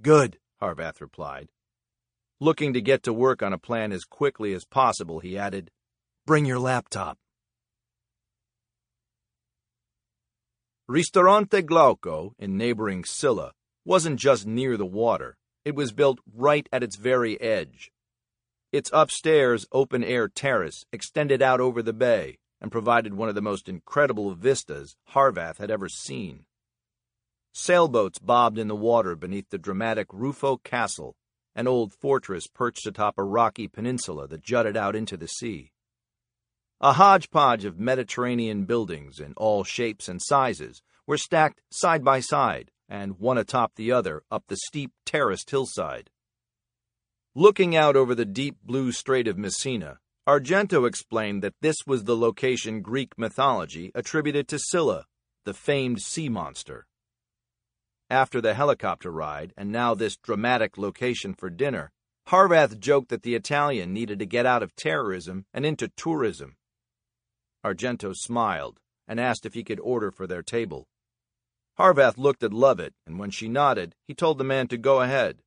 Good, Harvath replied. Looking to get to work on a plan as quickly as possible, he added, Bring your laptop. Ristorante Glauco, in neighboring Silla, wasn't just near the water. It was built right at its very edge. Its upstairs open-air terrace extended out over the bay and provided one of the most incredible vistas Harvath had ever seen. Sailboats bobbed in the water beneath the dramatic Ruffo Castle, an old fortress perched atop a rocky peninsula that jutted out into the sea. A hodgepodge of Mediterranean buildings in all shapes and sizes were stacked side by side and one atop the other up the steep terraced hillside. Looking out over the deep blue Strait of Messina, Argento explained that this was the location Greek mythology attributed to Scylla, the famed sea monster. After the helicopter ride, and now this dramatic location for dinner, Harvath joked that the Italian needed to get out of terrorism and into tourism. Argento smiled and asked if he could order for their table. Harvath looked at Lovett, and when she nodded, he told the man to go ahead.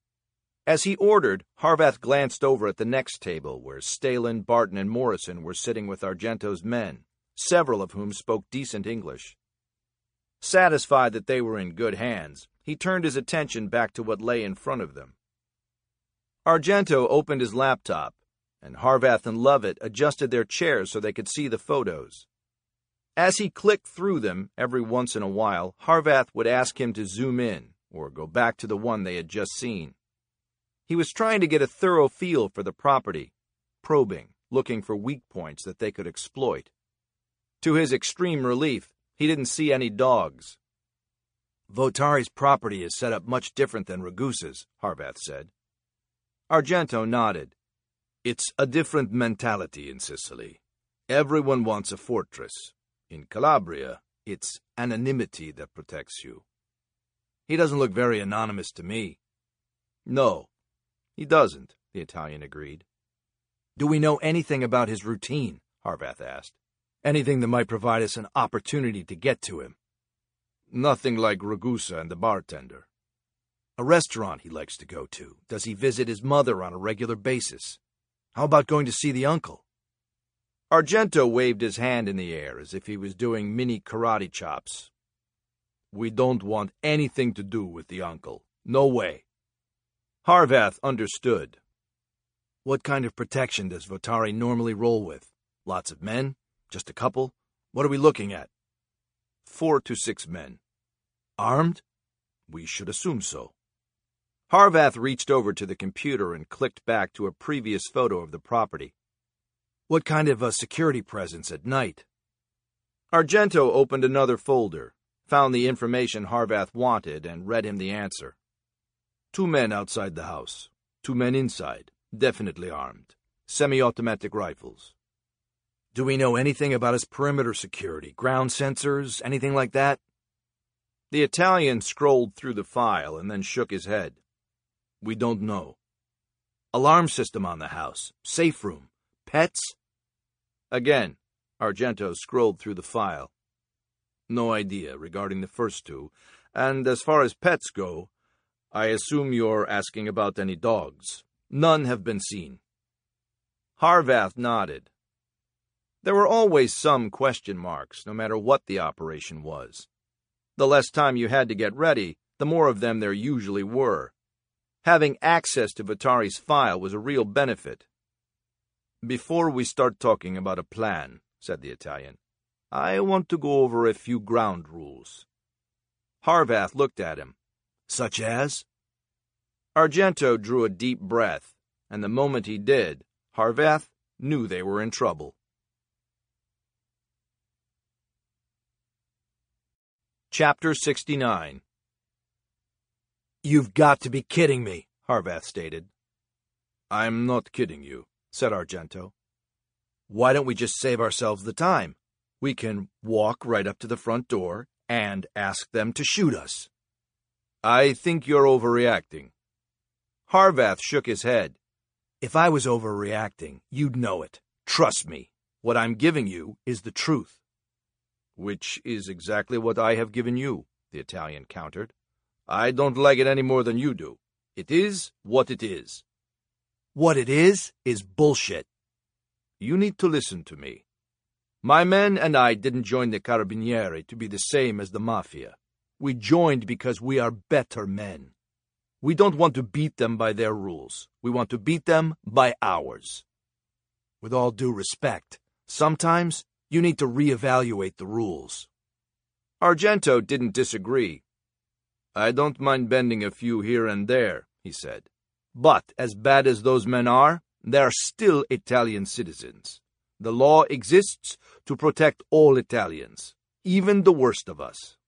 As he ordered, Harvath glanced over at the next table where Stalin, Barton, and Morrison were sitting with Argento's men, several of whom spoke decent English. Satisfied that they were in good hands, he turned his attention back to what lay in front of them. Argento opened his laptop, and Harvath and Lovett adjusted their chairs so they could see the photos. As he clicked through them, every once in a while, Harvath would ask him to zoom in or go back to the one they had just seen. He was trying to get a thorough feel for the property, probing, looking for weak points that they could exploit. To his extreme relief, he didn't see any dogs. Votari's property is set up much different than Ragusa's, Harvath said. Argento nodded. It's a different mentality in Sicily. Everyone wants a fortress. In Calabria, it's anonymity that protects you. He doesn't look very anonymous to me. No, he doesn't, the Italian agreed. Do we know anything about his routine? Harvath asked. Anything that might provide us an opportunity to get to him? Nothing like Ragusa and the bartender. A restaurant he likes to go to. Does he visit his mother on a regular basis? How about going to see the uncle? Argento waved his hand in the air as if he was doing mini karate chops. We don't want anything to do with the uncle. No way. Harvath understood. What kind of protection does Votari normally roll with? Lots of men? Just a couple? What are we looking at? 4 to 6 men. Armed? We should assume so. Harvath reached over to the computer and clicked back to a previous photo of the property. What kind of a security presence at night? Argento opened another folder, found the information Harvath wanted, and read him the answer. 2 men outside the house. 2 men inside, definitely armed. Semi-automatic rifles. Do we know anything about his perimeter security? Ground sensors? Anything like that? The Italian scrolled through the file and then shook his head. We don't know. Alarm system on the house. Safe room. Pets? Again, Argento scrolled through the file. No idea regarding the first 2, and as far as pets go, I assume you're asking about any dogs. None have been seen. Harvath nodded. There were always some question marks, no matter what the operation was. The less time you had to get ready, the more of them there usually were. Having access to Votari's file was a real benefit. Before we start talking about a plan, said the Italian, I want to go over a few ground rules. Harvath looked at him. Such as? Argento drew a deep breath, and the moment he did, Harvath knew they were in trouble. Chapter 69. You've got to be kidding me, Harvath stated. I'm not kidding you, said Argento. Why don't we just save ourselves the time? We can walk right up to the front door and ask them to shoot us. I think you're overreacting. Harvath shook his head. If I was overreacting, you'd know it. Trust me. What I'm giving you is the truth. Which is exactly what I have given you, the Italian countered. I don't like it any more than you do. It is what it is. What it is bullshit. You need to listen to me. My men and I didn't join the Carabinieri to be the same as the Mafia. We joined because we are better men. We don't want to beat them by their rules. We want to beat them by ours. With all due respect, sometimes you need to reevaluate the rules. Argento didn't disagree. I don't mind bending a few here and there, he said. But as bad as those men are, they are still Italian citizens. The law exists to protect all Italians, even the worst of us.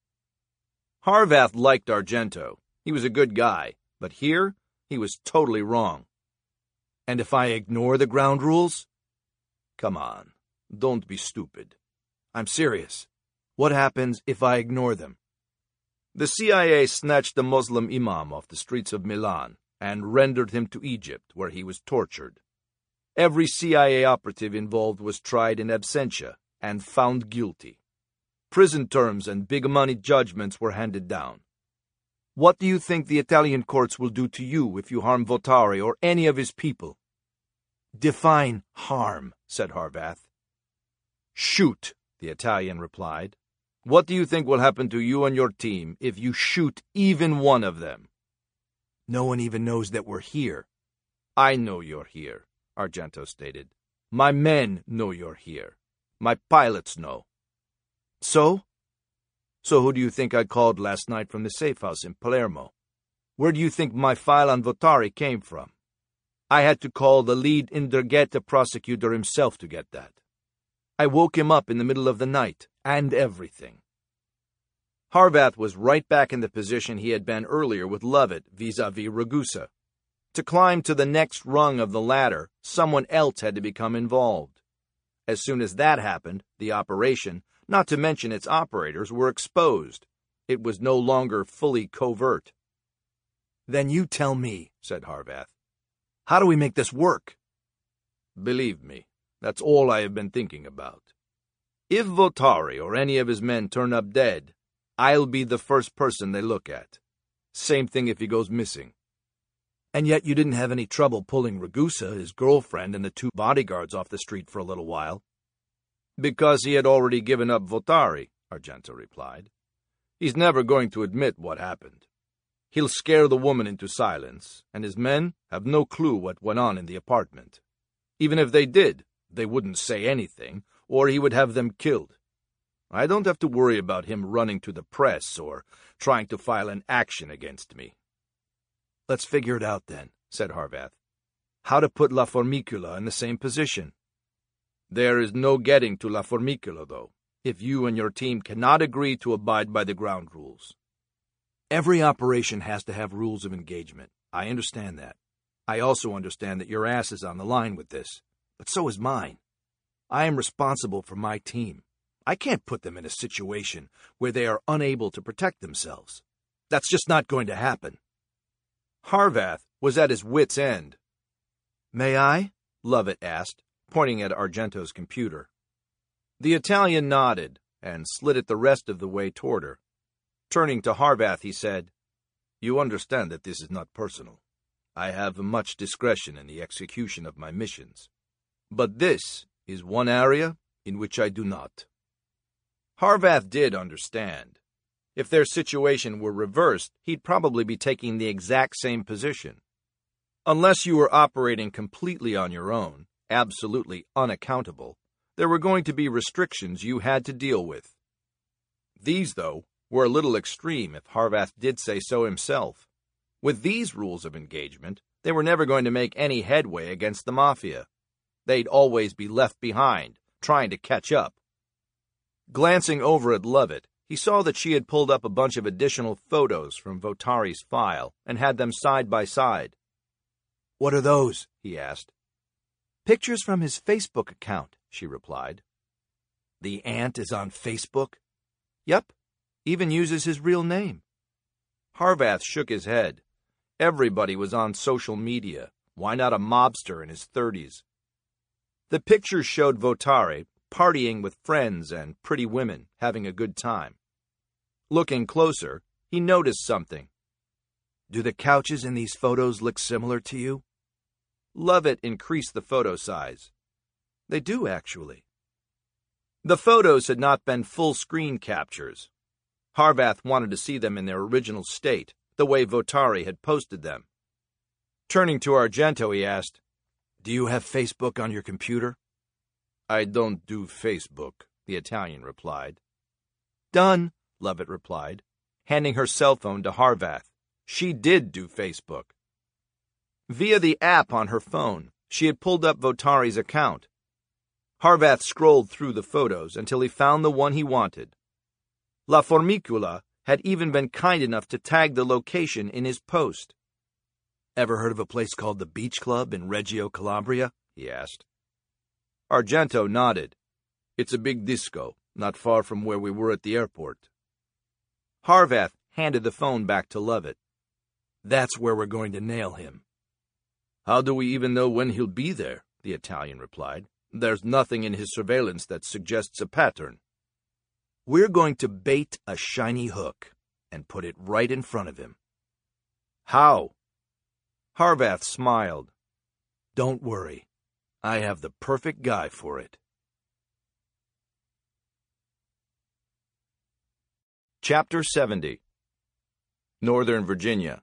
Harvath liked Argento. He was a good guy, but here he was totally wrong. And if I ignore the ground rules? Come on, don't be stupid. I'm serious. What happens if I ignore them? The CIA snatched the Muslim imam off the streets of Milan and rendered him to Egypt, where he was tortured. Every CIA operative involved was tried in absentia and found guilty. Prison terms and big money judgments were handed down. What do you think the Italian courts will do to you if you harm Votari or any of his people? Define harm, said Harvath. Shoot, the Italian replied. What do you think will happen to you and your team if you shoot even one of them? No one even knows that we're here. I know you're here, Argento stated. My men know you're here. My pilots know. So? So who do you think I called last night from the safe house in Palermo? Where do you think my file on Votari came from? I had to call the lead Ndrangheta prosecutor himself to get that. I woke him up in the middle of the night, and everything. Harvath was right back in the position he had been earlier with Lovett vis-à-vis Ragusa. To climb to the next rung of the ladder, someone else had to become involved. As soon as that happened, the operation, not to mention its operators, were exposed. It was no longer fully covert. Then you tell me, said Harvath. How do we make this work? Believe me, that's all I have been thinking about. If Votari or any of his men turn up dead, I'll be the first person they look at. Same thing if he goes missing. And yet you didn't have any trouble pulling Ragusa, his girlfriend, and the 2 bodyguards off the street for a little while. Because he had already given up Votari, Argento replied. He's never going to admit what happened. He'll scare the woman into silence, and his men have no clue what went on in the apartment. Even if they did, they wouldn't say anything, or he would have them killed. I don't have to worry about him running to the press or trying to file an action against me. Let's figure it out then, said Harvath. How to put La Formicula in the same position? There is no getting to La Formicula, though, if you and your team cannot agree to abide by the ground rules. Every operation has to have rules of engagement. I understand that. I also understand that your ass is on the line with this, but so is mine. I am responsible for my team. I can't put them in a situation where they are unable to protect themselves. That's just not going to happen. Harvath was at his wit's end. May I? Lovett asked, pointing at Argento's computer. The Italian nodded and slid it the rest of the way toward her. Turning to Harvath, he said, You understand that this is not personal. I have much discretion in the execution of my missions. But this is one area in which I do not. Harvath did understand. If their situation were reversed, he'd probably be taking the exact same position. Unless you were operating completely on your own, absolutely unaccountable, there were going to be restrictions you had to deal with. These, though, were a little extreme if Harvath did say so himself. With these rules of engagement, they were never going to make any headway against the Mafia. They'd always be left behind, trying to catch up. Glancing over at Lovett, he saw that she had pulled up a bunch of additional photos from Votari's file and had them side by side. What are those? He asked. Pictures from his Facebook account, she replied. The ant is on Facebook? Yep. Even uses his real name. Harvath shook his head. Everybody was on social media. Why not a mobster in his 30s? The pictures showed Votari partying with friends and pretty women, having a good time. Looking closer, he noticed something. Do the couches in these photos look similar to you? Lovett increased the photo size. They do, actually. The photos had not been full-screen captures. Harvath wanted to see them in their original state, the way Votari had posted them. Turning to Argento, he asked, "Do you have Facebook on your computer?" "I don't do Facebook," the Italian replied. "Done," Lovett replied, handing her cell phone to Harvath. She did do Facebook. Via the app on her phone, she had pulled up Votari's account. Harvath scrolled through the photos until he found the one he wanted. La Formicula had even been kind enough to tag the location in his post. "Ever heard of a place called the Beach Club in Reggio Calabria?" he asked. Argento nodded. "It's a big disco, not far from where we were at the airport." Harvath handed the phone back to Lovett. "That's where we're going to nail him." "How do we even know when he'll be there?" the Italian replied. "There's nothing in his surveillance that suggests a pattern." "We're going to bait a shiny hook and put it right in front of him." "How?" Harvath smiled. "Don't worry. I have the perfect guy for it." Chapter 70. Northern Virginia.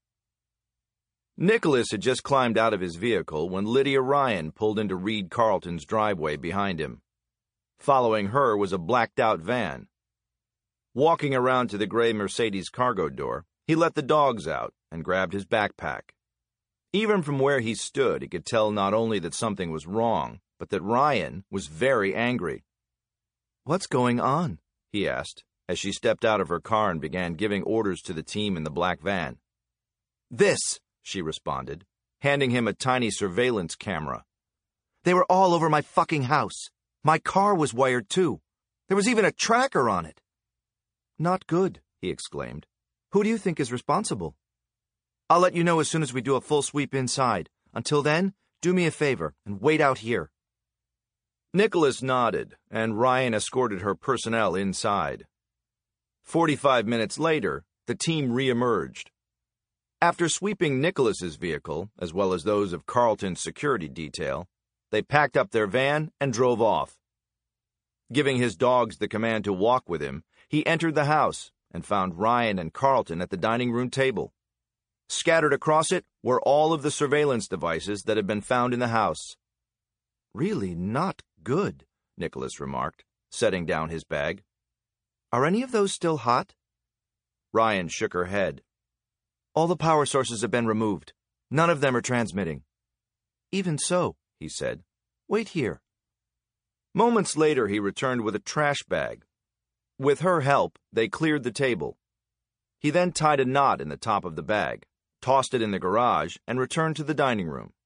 Nicholas had just climbed out of his vehicle when Lydia Ryan pulled into Reed Carleton's driveway behind him. Following her was a blacked-out van. Walking around to the gray Mercedes cargo door, he let the dogs out and grabbed his backpack. Even from where he stood, he could tell not only that something was wrong, but that Ryan was very angry. "What's going on?" he asked, as she stepped out of her car and began giving orders to the team in the black van. "This," she responded, handing him a tiny surveillance camera. "They were all over my fucking house. My car was wired too. There was even a tracker on it." "Not good," he exclaimed. "Who do you think is responsible?" "I'll let you know as soon as we do a full sweep inside. Until then, do me a favor and wait out here." Nicholas nodded, and Ryan escorted her personnel inside. 45 minutes later, the team re-emerged. After sweeping Nicholas's vehicle, as well as those of Carleton's security detail, they packed up their van and drove off. Giving his dogs the command to walk with him, he entered the house and found Ryan and Carleton at the dining room table. Scattered across it were all of the surveillance devices that had been found in the house. "Really not good," Nicholas remarked, setting down his bag. "Are any of those still hot?" Ryan shook her head. "All the power sources have been removed. None of them are transmitting." "Even so," he said. "Wait here." Moments later, he returned with a trash bag. With her help, they cleared the table. He then tied a knot in the top of the bag, tossed it in the garage, and returned to the dining room.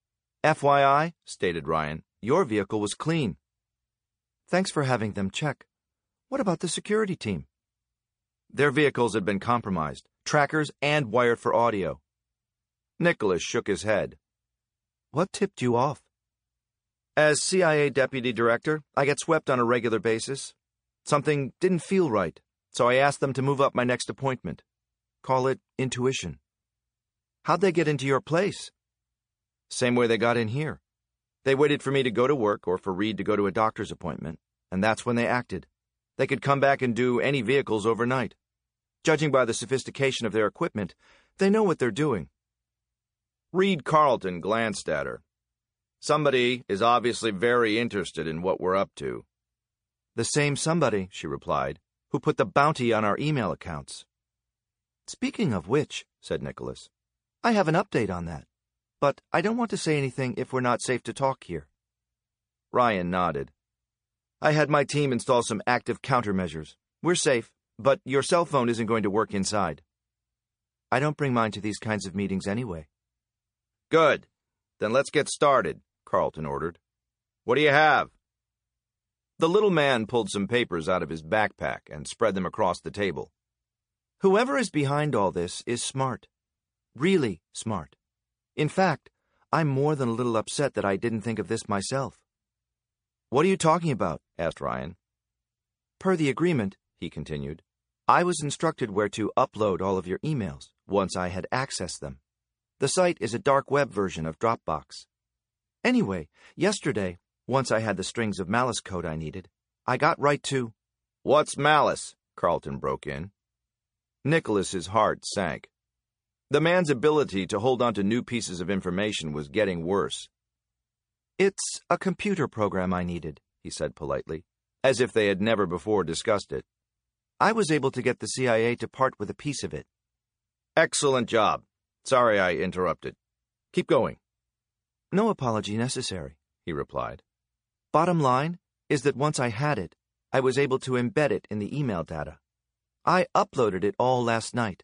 "FYI," stated Ryan, "your vehicle was clean." "Thanks for having them check. What about the security team?" "Their vehicles had been compromised, trackers and wired for audio." Nicholas shook his head. "What tipped you off?" "As CIA Deputy Director, I get swept on a regular basis. Something didn't feel right, so I asked them to move up my next appointment. Call it intuition." "How'd they get into your place?" "Same way they got in here. They waited for me to go to work or for Reed to go to a doctor's appointment, and that's when they acted. They could come back and do any vehicles overnight. Judging by the sophistication of their equipment, they know what they're doing." Reed Carleton glanced at her. "Somebody is obviously very interested in what we're up to." "The same somebody," she replied, "who put the bounty on our email accounts." "Speaking of which," said Nicholas, "I have an update on that. But I don't want to say anything if we're not safe to talk here." Ryan nodded. "I had my team install some active countermeasures. We're safe, but your cell phone isn't going to work inside." "I don't bring mine to these kinds of meetings anyway." "Good. Then let's get started," Carleton ordered. "What do you have?" The little man pulled some papers out of his backpack and spread them across the table. "Whoever is behind all this is smart. Really smart. In fact, I'm more than a little upset that I didn't think of this myself." "What are you talking about?" asked Ryan. "Per the agreement," he continued, I was instructed where to upload all of your emails once I had accessed them. The site is a dark web version of Dropbox. Anyway, yesterday, once I had the strings of Malice code I needed, I got right to... "What's Malice?" Carlton broke in. Nicholas's heart sank. The man's ability to hold on to new pieces of information was getting worse. It's a computer program I needed, he said politely, as if they had never before discussed it. I was able to get the CIA to part with a piece of it. Excellent job. Sorry I interrupted. Keep going. No apology necessary, he replied. Bottom line is that once I had it, I was able to embed it in the email data. I uploaded it all last night.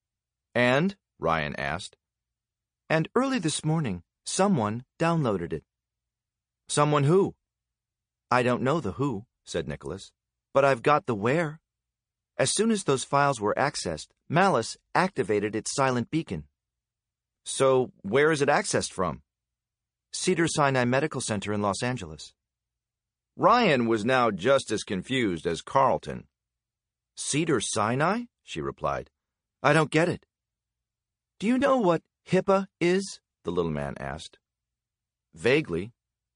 And? Ryan asked. And early this morning, someone downloaded it. Someone who? I don't know the who, said Nicholas, but I've got the where. As soon as those files were accessed, Malice activated its silent beacon. So, where is it accessed from? Cedars-Sinai Medical Center in Los Angeles. Ryan was now just as confused as Carlton. Cedars-Sinai? She replied. I don't get it. Do you know what HIPAA is? The little man asked. Vaguely.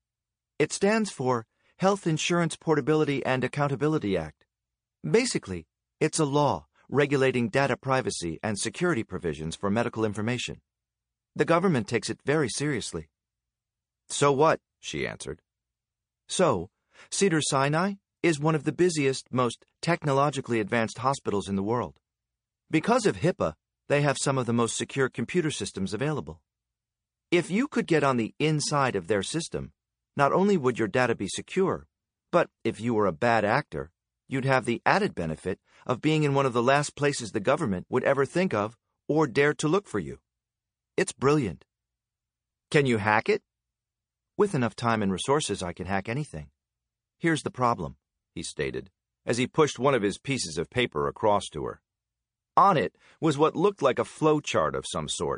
It stands for Health Insurance Portability and Accountability Act. Basically, it's a law regulating data privacy and security provisions for medical information. The government takes it very seriously. So what? She answered. So, Cedars-Sinai is one of the busiest, most technologically advanced hospitals in the world. Because of HIPAA, they have some of the most secure computer systems available. If you could get on the inside of their system, not only would your data be secure, but if you were a bad actor, you'd have the added benefit of being in one of the last places the government would ever think of or dare to look for you. It's brilliant. Can you hack it? With enough time and resources, I can hack anything. Here's the problem, he stated, as he pushed one of his pieces of paper across to her. On it was what looked like a flow chart of some sort.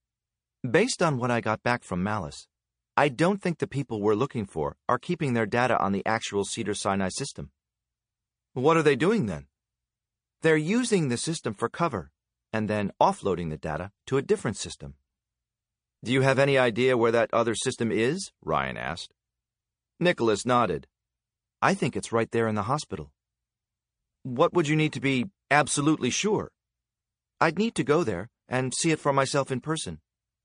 Based on what I got back from Malice, I don't think the people we're looking for are keeping their data on the actual Cedars-Sinai system. What are they doing then? They're using the system for cover, and then offloading the data to a different system. Do you have any idea where that other system is? Ryan asked. Nicholas nodded. I think it's right there in the hospital. What would you need to be absolutely sure? I'd need to go there and see it for myself in person.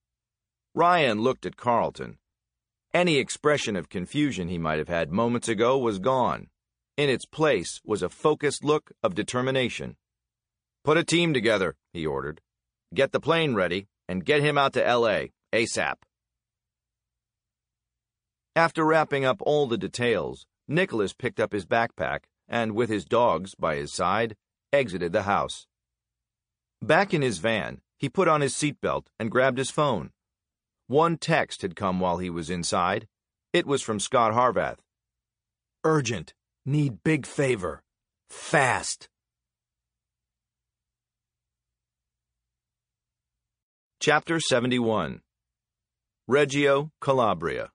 Ryan looked at Carlton. Any expression of confusion he might have had moments ago was gone. In its place was a focused look of determination. Put a team together, he ordered. Get the plane ready and get him out to L.A. ASAP. After wrapping up all the details, Nicholas picked up his backpack and, with his dogs by his side, exited the house. Back in his van, he put on his seatbelt and grabbed his phone. One text had come while he was inside. It was from Scott Harvath. Urgent. Need big favor. Fast. Chapter 71. Reggio, Calabria.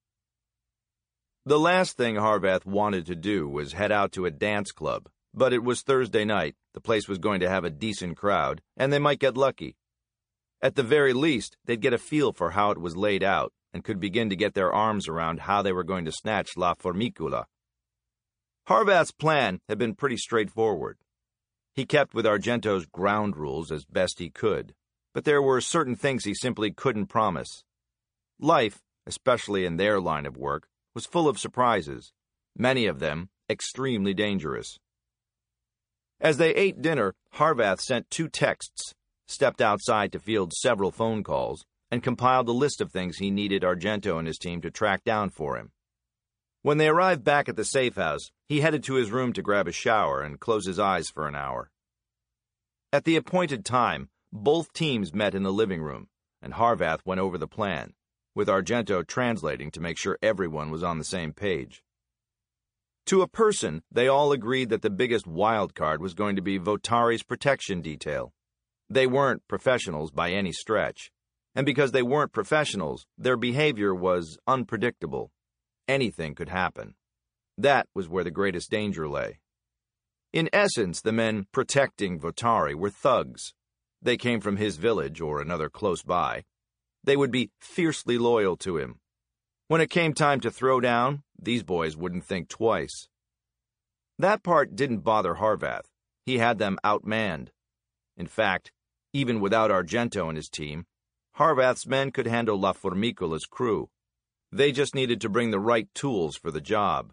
The last thing Harvath wanted to do was head out to a dance club, but it was Thursday night, the place was going to have a decent crowd, and they might get lucky. At the very least, they'd get a feel for how it was laid out, and could begin to get their arms around how they were going to snatch La Formicula. Harvath's plan had been pretty straightforward. He kept with Argento's ground rules as best he could, but there were certain things he simply couldn't promise. Life, especially in their line of work, was full of surprises, many of them extremely dangerous. As they ate dinner, Harvath sent 2 texts, stepped outside to field several phone calls, and compiled a list of things he needed Argento and his team to track down for him. When they arrived back at the safe house, he headed to his room to grab a shower and close his eyes for an hour. At the appointed time, both teams met in the living room, and Harvath went over the plan, with Argento translating to make sure everyone was on the same page. To a person, they all agreed that the biggest wild card was going to be Votari's protection detail. They weren't professionals by any stretch, and because they weren't professionals, their behavior was unpredictable. Anything could happen. That was where the greatest danger lay. In essence, the men protecting Votari were thugs. They came from his village or another close by. They would be fiercely loyal to him. When it came time to throw down, these boys wouldn't think twice. That part didn't bother Harvath. He had them outmanned. In fact, even without Argento and his team, Harvath's men could handle La Formicola's crew. They just needed to bring the right tools for the job.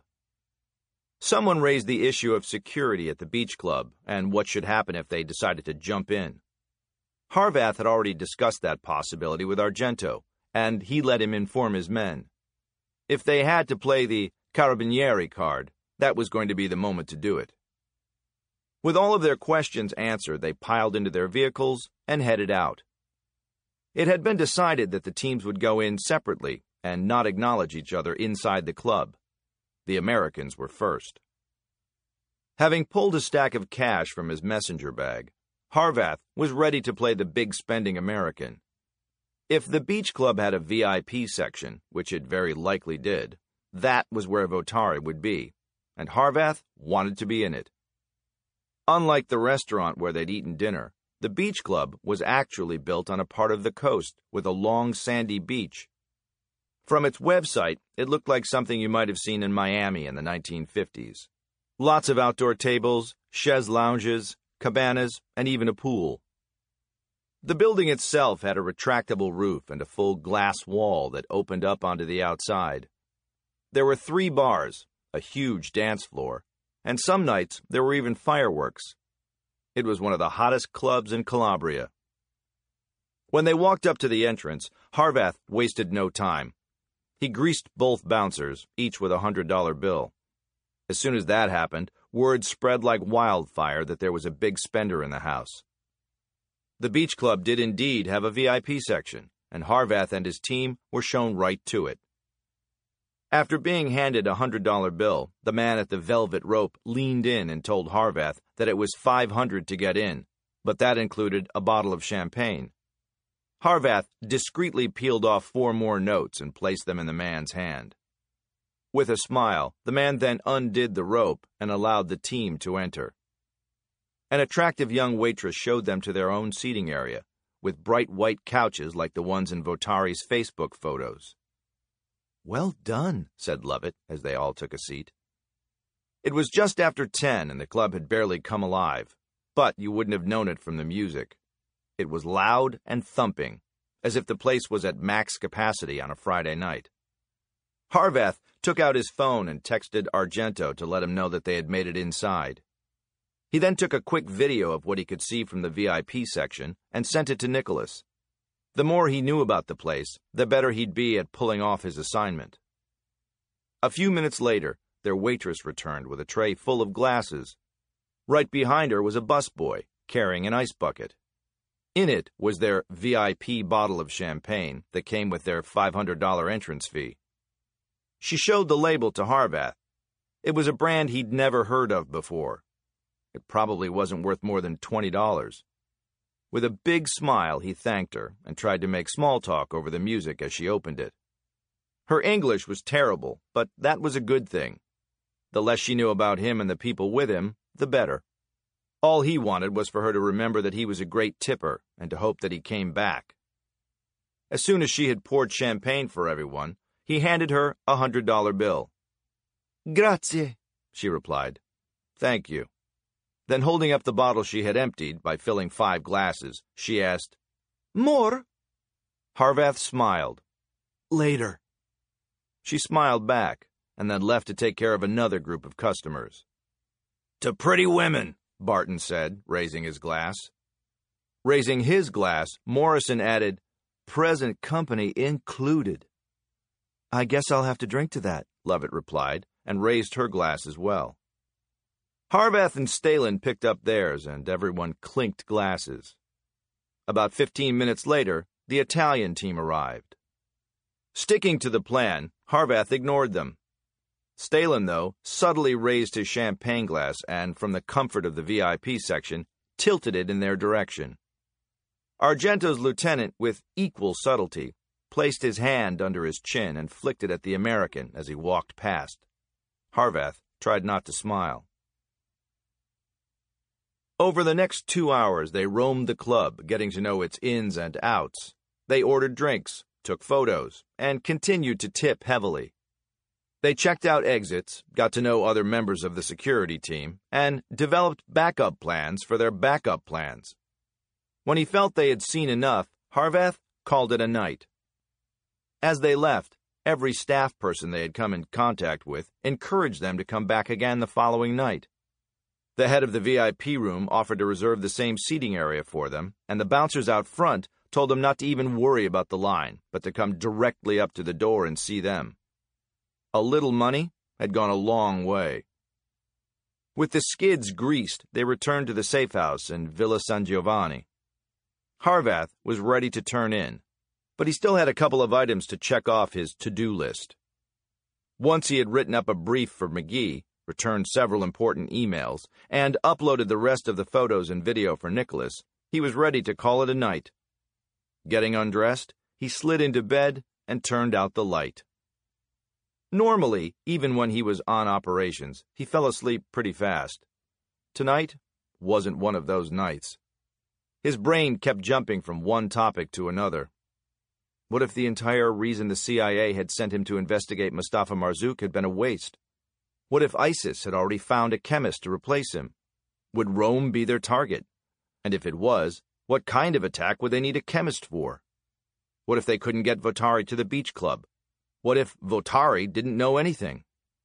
Someone raised the issue of security at the beach club and what should happen if they decided to jump in. Harvath had already discussed that possibility with Argento, and he let him inform his men. If they had to play the Carabinieri card, that was going to be the moment to do it. With all of their questions answered, they piled into their vehicles and headed out. It had been decided that the teams would go in separately and not acknowledge each other inside the club. The Americans were first. Having pulled a stack of cash from his messenger bag, Harvath was ready to play the big spending American. If the beach club had a VIP section, which it very likely did, that was where Votari would be, and Harvath wanted to be in it. Unlike the restaurant where they'd eaten dinner, the beach club was actually built on a part of the coast with a long sandy beach. From its website, it looked like something you might have seen in Miami in the 1950s. Lots of outdoor tables, chaise lounges, cabanas, and even a pool. The building itself had a retractable roof and a full glass wall that opened up onto the outside. There were 3 bars, a huge dance floor, and some nights there were even fireworks. It was one of the hottest clubs in Calabria. When they walked up to the entrance, Harvath wasted no time. He greased both bouncers, each with a $100 bill. As soon as that happened, word spread like wildfire that there was a big spender in the house. The beach club did indeed have a VIP section, and Harvath and his team were shown right to it. After being handed a $100 bill, the man at the velvet rope leaned in and told Harvath that it was $500 to get in, but that included a bottle of champagne. Harvath discreetly peeled off 4 more notes and placed them in the man's hand. With a smile, the man then undid the rope and allowed the team to enter. An attractive young waitress showed them to their own seating area, with bright white couches like the ones in Votari's Facebook photos. "Well done," said Lovett as they all took a seat. It was just after 10 and the club had barely come alive, but you wouldn't have known it from the music. It was loud and thumping, as if the place was at max capacity on a Friday night. Harvath took out his phone and texted Argento to let him know that they had made it inside. He then took a quick video of what he could see from the VIP section and sent it to Nicholas. The more he knew about the place, the better he'd be at pulling off his assignment. A few minutes later, their waitress returned with a tray full of glasses. Right behind her was a busboy, carrying an ice bucket. In it was their VIP bottle of champagne that came with their $500 entrance fee. She showed the label to Harvath. It was a brand he'd never heard of before. It probably wasn't worth more than $20. With a big smile, he thanked her and tried to make small talk over the music as she opened it. Her English was terrible, but that was a good thing. The less she knew about him and the people with him, the better. All he wanted was for her to remember that he was a great tipper and to hope that he came back. As soon as she had poured champagne for everyone, he handed her a $100 bill. "Grazie," she replied. "Thank you." Then holding up the bottle she had emptied by filling 5 glasses, she asked, "More?" Harvath smiled. "Later." She smiled back and then left to take care of another group of customers. "To pretty women," Barton said, raising his glass. Raising his glass, Morrison added, "Present company included." "I guess I'll have to drink to that," Lovett replied, and raised her glass as well. Harvath and Stalin picked up theirs, and everyone clinked glasses. About 15 minutes later, the Italian team arrived. Sticking to the plan, Harvath ignored them. Stalin, though, subtly raised his champagne glass and, from the comfort of the VIP section, tilted it in their direction. Argento's lieutenant, with equal subtlety, placed his hand under his chin and flicked it at the American as he walked past. Harvath tried not to smile. Over the next 2 hours, they roamed the club, getting to know its ins and outs. They ordered drinks, took photos, and continued to tip heavily. They checked out exits, got to know other members of the security team, and developed backup plans for their backup plans. When he felt they had seen enough, Harvath called it a night. As they left, every staff person they had come in contact with encouraged them to come back again the following night. The head of the VIP room offered to reserve the same seating area for them, and the bouncers out front told them not to even worry about the line, but to come directly up to the door and see them. A little money had gone a long way. With the skids greased, they returned to the safe house in Villa San Giovanni. Harvath was ready to turn in, but he still had a couple of items to check off his to-do list. Once he had written up a brief for McGee, returned several important emails, and uploaded the rest of the photos and video for Nicholas, he was ready to call it a night. Getting undressed, he slid into bed and turned out the light. Normally, even when he was on operations, he fell asleep pretty fast. Tonight wasn't one of those nights. His brain kept jumping from one topic to another. What if the entire reason the CIA had sent him to investigate Mustafa Marzouk had been a waste? What if ISIS had already found a chemist to replace him? Would Rome be their target? And if it was, what kind of attack would they need a chemist for? What if they couldn't get Votari to the beach club? What if Votari didn't know anything?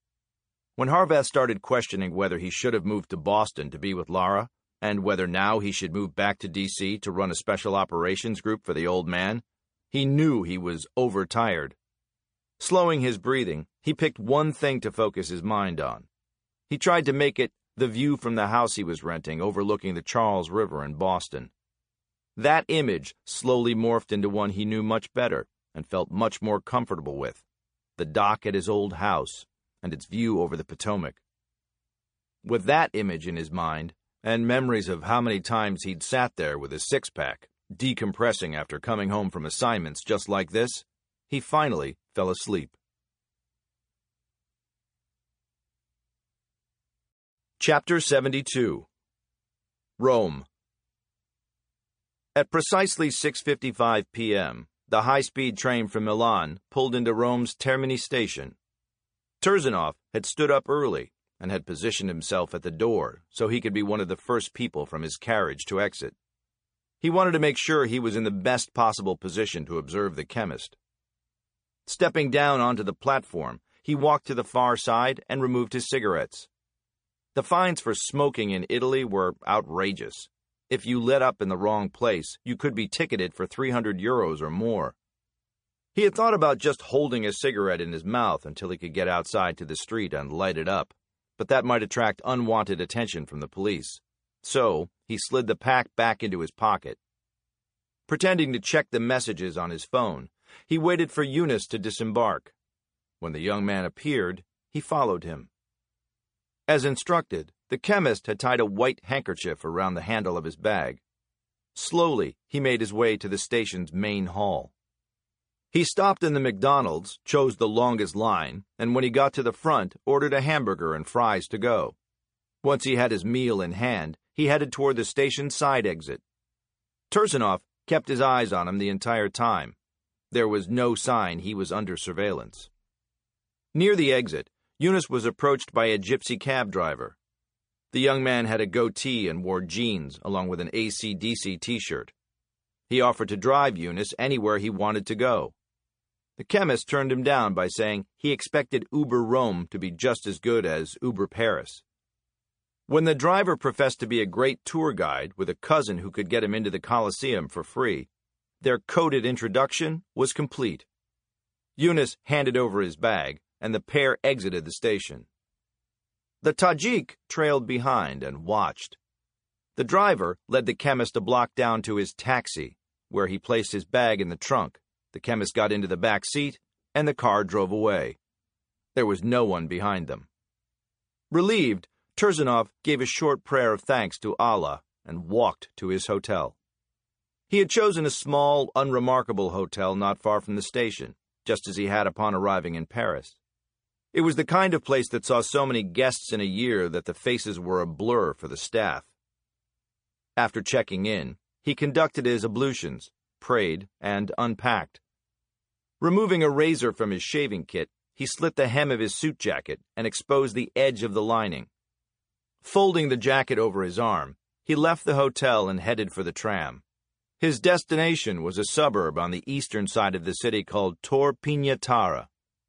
When Harvath started questioning whether he should have moved to Boston to be with Lara, and whether now he should move back to D.C. to run a special operations group for the old man, he knew he was overtired. Slowing his breathing, he picked one thing to focus his mind on. He tried to make it the view from the house he was renting overlooking the Charles River in Boston. That image slowly morphed into one he knew much better and felt much more comfortable with, the dock at his old house and its view over the Potomac. With that image in his mind, and memories of how many times he'd sat there with his six-pack, decompressing after coming home from assignments just like this, he finally fell asleep. Chapter 72. Rome. At precisely 6:55 p.m., the high-speed train from Milan pulled into Rome's Termini station. Turzinov had stood up early and had positioned himself at the door so he could be one of the first people from his carriage to exit. He wanted to make sure he was in the best possible position to observe the chemist. Stepping down onto the platform, he walked to the far side and removed his cigarettes. The fines for smoking in Italy were outrageous. If you lit up in the wrong place, you could be ticketed for 300 euros or more. He had thought about just holding a cigarette in his mouth until he could get outside to the street and light it up, but that might attract unwanted attention from the police. So, he slid the pack back into his pocket. Pretending to check the messages on his phone, he waited for Eunice to disembark. When the young man appeared, he followed him. As instructed, the chemist had tied a white handkerchief around the handle of his bag. Slowly, he made his way to the station's main hall. He stopped in the McDonald's, chose the longest line, and when he got to the front, ordered a hamburger and fries to go. Once he had his meal in hand, he headed toward the station's side exit. Turzinov kept his eyes on him the entire time. There was no sign he was under surveillance. Near the exit, Eunice was approached by a gypsy cab driver. The young man had a goatee and wore jeans, along with an AC/DC t-shirt. He offered to drive Eunice anywhere he wanted to go. The chemist turned him down by saying he expected Uber Rome to be just as good as Uber Paris. When the driver professed to be a great tour guide with a cousin who could get him into the Colosseum for free, their coded introduction was complete. Eunice handed over his bag, and the pair exited the station. The Tajik trailed behind and watched. The driver led the chemist a block down to his taxi, where he placed his bag in the trunk. The chemist got into the back seat, and the car drove away. There was no one behind them. Relieved, Turzinov gave a short prayer of thanks to Allah and walked to his hotel. He had chosen a small, unremarkable hotel not far from the station, just as he had upon arriving in Paris. It was the kind of place that saw so many guests in a year that the faces were a blur for the staff. After checking in, he conducted his ablutions, prayed, and unpacked. Removing a razor from his shaving kit, he slit the hem of his suit jacket and exposed the edge of the lining. Folding the jacket over his arm, he left the hotel and headed for the tram. His destination was a suburb on the eastern side of the city called Tor Pignatara.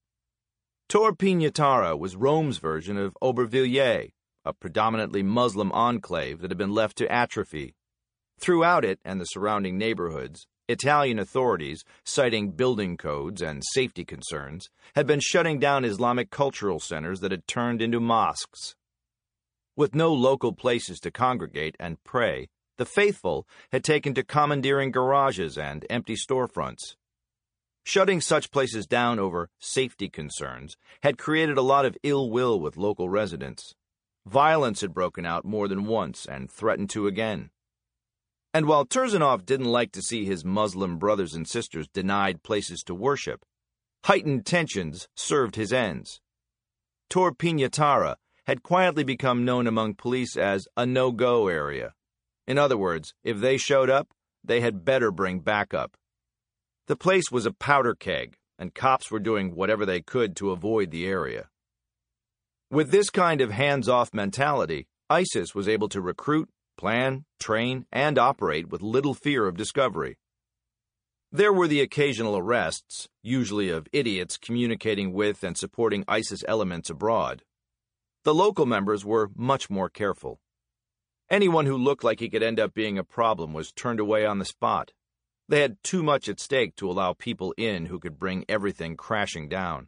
Tor Pignatara was Rome's version of Aubervilliers, a predominantly Muslim enclave that had been left to atrophy. Throughout it and the surrounding neighborhoods, Italian authorities, citing building codes and safety concerns, had been shutting down Islamic cultural centers that had turned into mosques. With no local places to congregate and pray, the faithful had taken to commandeering garages and empty storefronts. Shutting such places down over safety concerns had created a lot of ill will with local residents. Violence had broken out more than once and threatened to again. And while Tursunov didn't like to see his Muslim brothers and sisters denied places to worship, heightened tensions served his ends. Tor Pignatara had quietly become known among police as a no-go area. In other words, if they showed up, they had better bring backup. The place was a powder keg, and cops were doing whatever they could to avoid the area. With this kind of hands-off mentality, ISIS was able to recruit, plan, train, and operate with little fear of discovery. There were the occasional arrests, usually of idiots communicating with and supporting ISIS elements abroad. The local members were much more careful. Anyone who looked like he could end up being a problem was turned away on the spot. They had too much at stake to allow people in who could bring everything crashing down.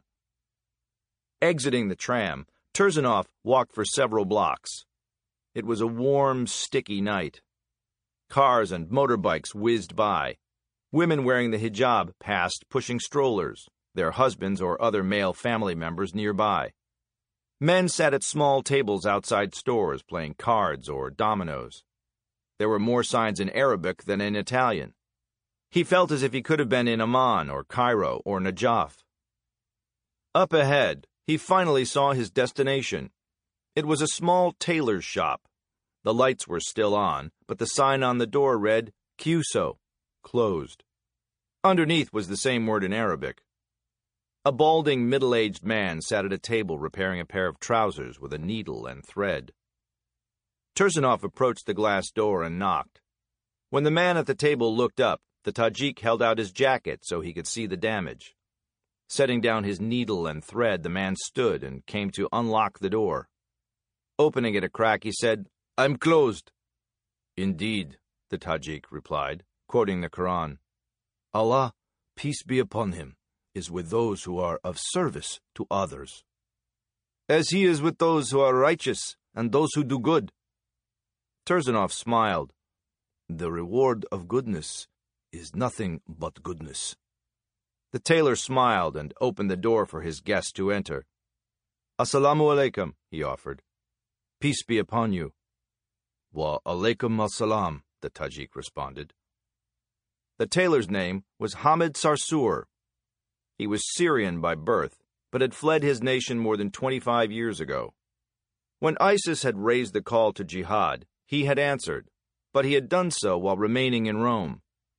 Exiting the tram, Tursunov walked for several blocks. It was a warm, sticky night. Cars and motorbikes whizzed by. Women wearing the hijab passed pushing strollers, their husbands or other male family members nearby. Men sat at small tables outside stores playing cards or dominoes. There were more signs in Arabic than in Italian. He felt as if he could have been in Amman or Cairo or Najaf. Up ahead, he finally saw his destination. It was a small tailor's shop. The lights were still on, but the sign on the door read, Chiuso, closed. Underneath was the same word in Arabic. A balding, middle-aged man sat at a table repairing a pair of trousers with a needle and thread. Tursunov approached the glass door and knocked. When the man at the table looked up, the Tajik held out his jacket so he could see the damage. Setting down his needle and thread, the man stood and came to unlock the door. Opening it a crack, he said, "I'm closed." "Indeed," the Tajik replied, quoting the Quran. "Allah, peace be upon him, is with those who are of service to others, as he is with those who are righteous and those who do good." Tursunov smiled. "The reward of goodness is nothing but goodness." The tailor smiled and opened the door for his guest to enter. "Assalamu alaikum," he offered. "Peace be upon you." "Wa alaikum assalam," the Tajik responded. The tailor's name was Hamid Sarsour. He was Syrian by birth, but had fled his nation more than 25 years ago. When ISIS had raised the call to jihad, he had answered, but he had done so while remaining in Rome.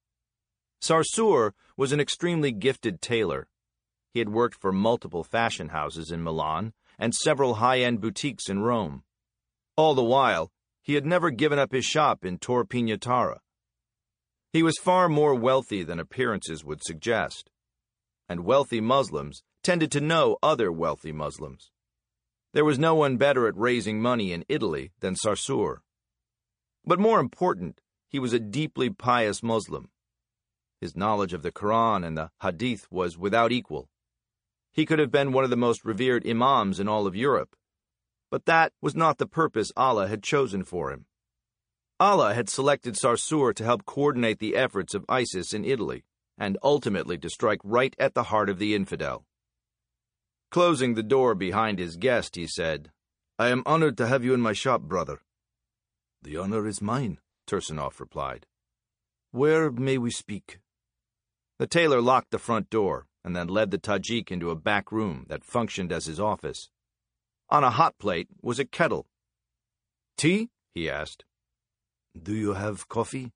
Sarsour was an extremely gifted tailor. He had worked for multiple fashion houses in Milan and several high-end boutiques in Rome. All the while, he had never given up his shop in Tor Pignatara. He was far more wealthy than appearances would suggest, and wealthy Muslims tended to know other wealthy Muslims. There was no one better at raising money in Italy than Sarsour. But more important, he was a deeply pious Muslim. His knowledge of the Quran and the Hadith was without equal. He could have been one of the most revered imams in all of Europe. But that was not the purpose Allah had chosen for him. Allah had selected Sarsour to help coordinate the efforts of ISIS in Italy, and ultimately to strike right at the heart of the infidel. Closing the door behind his guest, he said, "I am honored to have you in my shop, brother." "The honor is mine," Tursunov replied. "Where may we speak?" The tailor locked the front door and then led the Tajik into a back room that functioned as his office. On a hot plate was a kettle. "Tea?" he asked. Do you have coffee?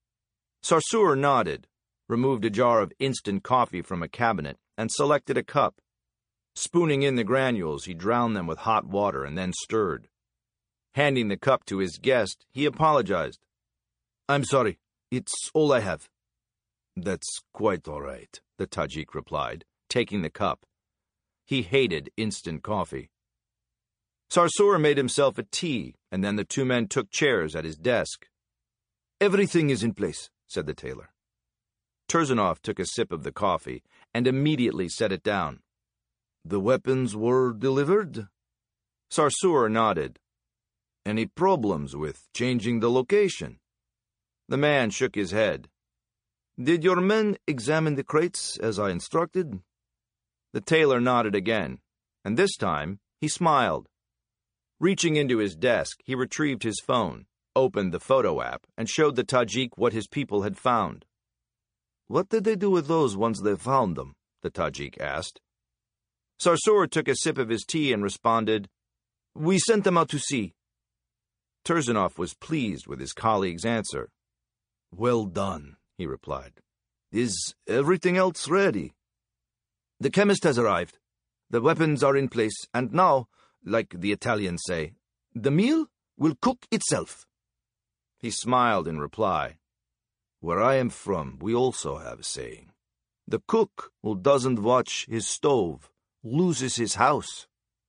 Sarsour nodded, removed a jar of instant coffee from a cabinet, and selected a cup. Spooning in the granules, he drowned them with hot water and then stirred. Handing the cup to his guest, he apologized. I'm sorry. It's all I have. That's quite all right, the Tajik replied, taking the cup. He hated instant coffee. Sarsour made himself a tea, and then the two men took chairs at his desk. Everything is in place, said the tailor. Tursunov took a sip of the coffee and immediately set it down. The weapons were delivered? Sarsour nodded. Any problems with changing the location? The man shook his head. Did your men examine the crates as I instructed? The tailor nodded again, and this time he smiled. Reaching into his desk, he retrieved his phone, opened the photo app, and showed the Tajik what his people had found. What did they do with those once they found them? The Tajik asked. Sarsour took a sip of his tea and responded, We sent them out to sea. Tursunov was pleased with his colleague's answer. Well done, he replied. Is everything else ready? The chemist has arrived. The weapons are in place, and now, like the Italians say, the meal will cook itself. He smiled in reply. Where I am from, we also have a saying. The cook who doesn't watch his stove loses his house.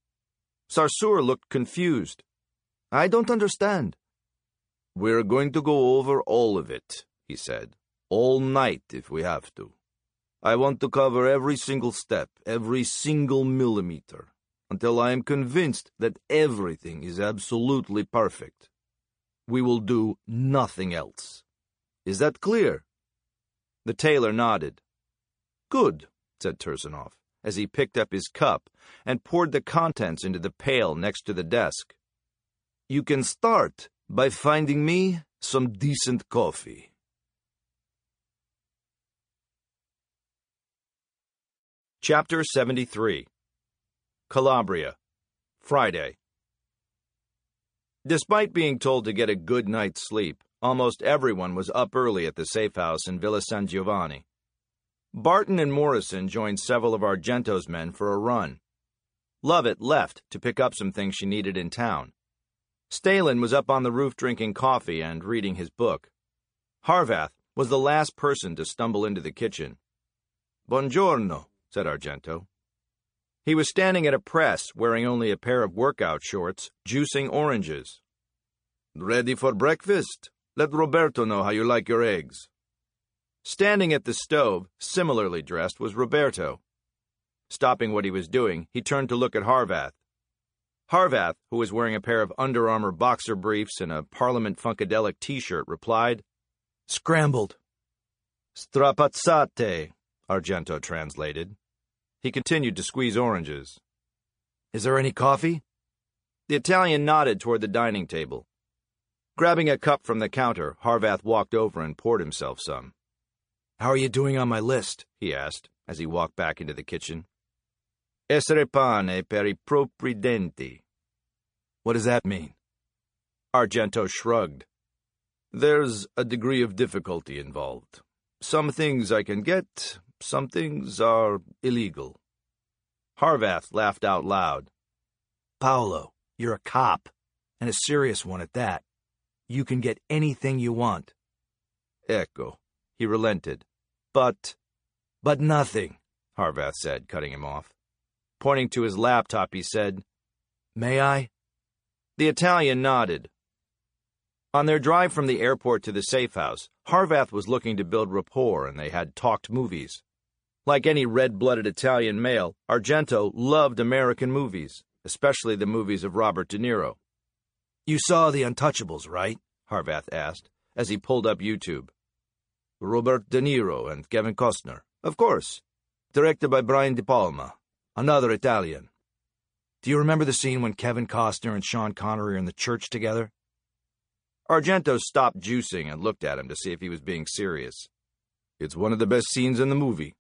Sarsour looked confused. I don't understand. We're going to go over all of it, he said. All night if we have to. I want to cover every single step, every single millimeter, until I am convinced that everything is absolutely perfect. We will do nothing else. Is that clear? The tailor nodded. Good, said Tursunov, as he picked up his cup and poured the contents into the pail next to the desk. You can start by finding me some decent coffee. Chapter 73. Calabria, Friday. Despite being told to get a good night's sleep, almost everyone was up early at the safe house in Villa San Giovanni. Barton and Morrison joined several of Argento's men for a run. Lovett left to pick up some things she needed in town. Stalin was up on the roof drinking coffee and reading his book. Harvath was the last person to stumble into the kitchen. Buongiorno, said Argento. He was standing at a press, wearing only a pair of workout shorts, juicing oranges. Ready for breakfast? Let Roberto know how you like your eggs. Standing at the stove, similarly dressed, was Roberto. Stopping what he was doing, he turned to look at Harvath. Harvath, who was wearing a pair of Under Armour boxer briefs and a Parliament Funkadelic t-shirt, replied, Scrambled. Strapazzate, Argento translated. He continued to squeeze oranges. Is there any coffee? The Italian nodded toward the dining table. Grabbing a cup from the counter, Harvath walked over and poured himself some. How are you doing on my list? He asked, as he walked back into the kitchen. Essere pane per I propri denti. What does that mean? Argento shrugged. There's a degree of difficulty involved. Some things I can get, some things are illegal. Harvath laughed out loud. Paolo, you're a cop, and a serious one at that. You can get anything you want. Ecco, he relented. But nothing, Harvath said, cutting him off. Pointing to his laptop, he said, May I? The Italian nodded. On their drive from the airport to the safe house, Harvath was looking to build rapport, and they had talked movies. Like any red-blooded Italian male, Argento loved American movies, especially the movies of Robert De Niro. You saw The Untouchables, right? Harvath asked, as he pulled up YouTube. Robert De Niro and Kevin Costner. Of course. Directed by Brian De Palma, another Italian. Do you remember the scene when Kevin Costner and Sean Connery are in the church together? Argento stopped juicing and looked at him to see if he was being serious. It's one of the best scenes in the movie.